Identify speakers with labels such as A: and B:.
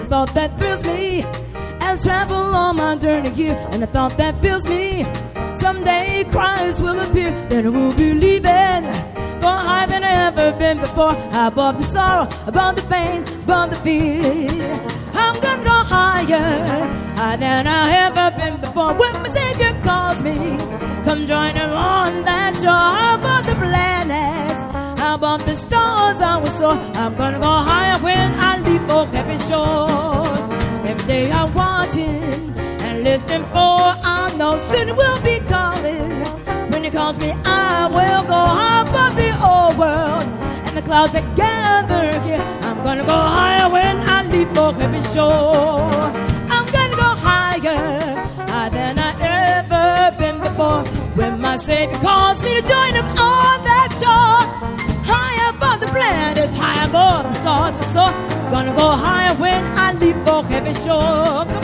A: thought that thrills me as travel on my journey here, and a thought that fills me. Someday Christ will appear, then we'll be leaving, go higher than I've ever been before, high above the sorrow, above the pain, above the fear. I'm gonna go higher, higher than I've ever been before. When my Savior calls me, come join him on that shore, high above the planets, high above the stars I will soar. I'm gonna go higher when I leave for heaven's shore. Every day I'm watching and listening, for I know sin will be calling. When he calls me, I will go high above the old world and the clouds that gather here. I'm gonna go higher when I leave for heaven's shore. I'm gonna go higher, higher than I ever been before. When my Savior calls me to join him on that shore, high above the planets, high above the stars, and so gonna go higher when I leave for heaven's shore.